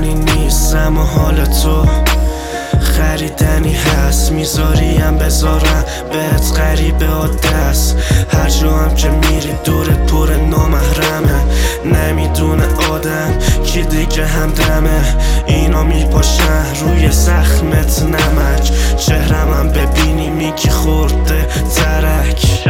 گفتنی نیست اما حال تو خریدنی هست. میذاریم بذارم بهت غریبه و دست. هر جا هم که میری دورت پر نامحرمه. نمیدونه آدم کی دیگه همدمه. اینا میپاشن روی زخمت نمک. چهرم ببینی میگی خورده ترک.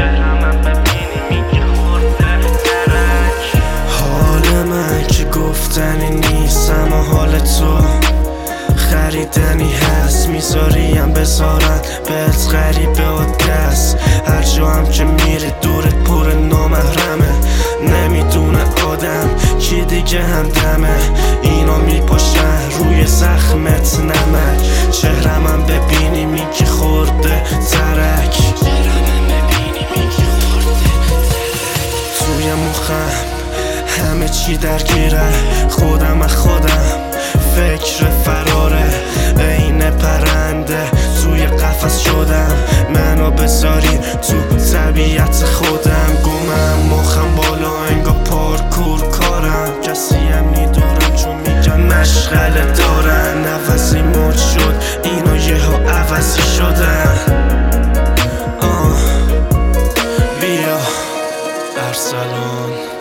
حال من که گفتنی نیست اما حال تو خریدنی هست. میذاریم بذارن بهت غریبه و دست. هر جا هم که میری دورت پر نامحرمه. نمیدونه آدم کی دیگه همدمه. اینا میپاشن روی زخمت نمک. چهرم ببینی میگی خورده ترک. توی مخم همه چی درگیره. خودم فکر فراره. عین پرنده توی قفس شدم. منو بذاری تو طبیعت خودم. گمم مخم بالا انگار پارکور کارم. کسی هم میدارم چون میگن مشغله دارن. عوضی مد شد اینا یهو عوضی شدن. بیا ارسلان.